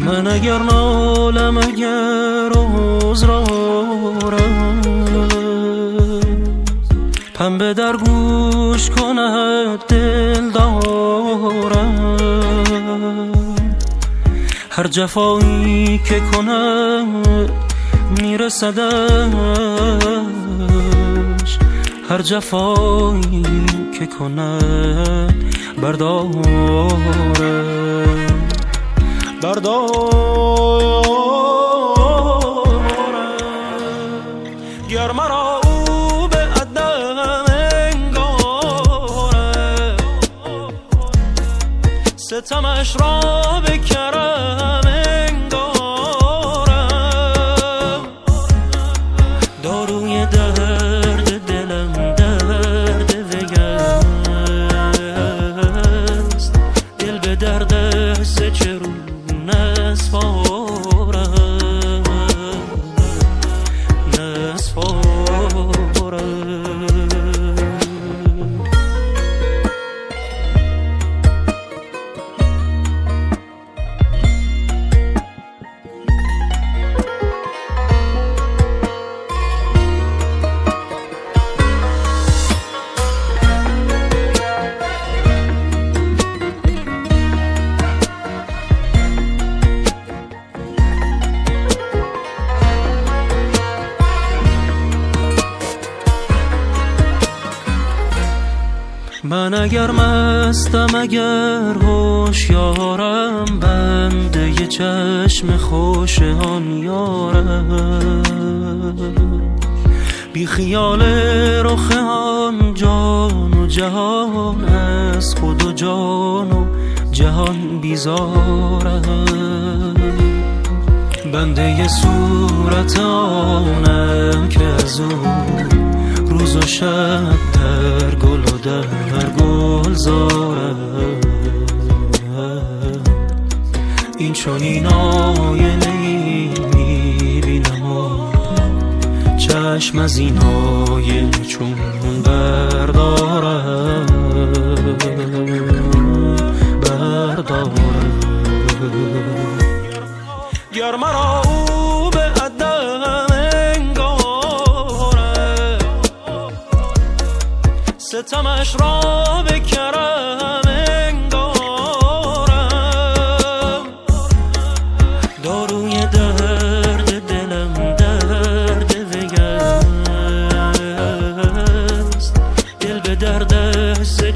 من اگر نالم اگر عذرارم پنبه در گوش کند دل دارم هر جفایی که کند میرسدش هر جفایی که کند بردارم گر مرا او به عدم انگاره ستمش را به کرم انگارم داروی درد دلم درد ویست دل به دردش ز چرون من اگر مستم اگر هوشیارم بنده ی چشم خوش آن یارم بی خیال رخ آن جان و جهان از خود و جان و جهان بیزارم بنده ی صورت آنم که از اون روز و شب در گل و در گلزارم این چنین آینه‌ای می‌بینم و چشم از این آینه چون بردارم گر مرا او به عدم انگاره ستمش را به کرم انگارم داروی درد دلم درد ویست دل به دردش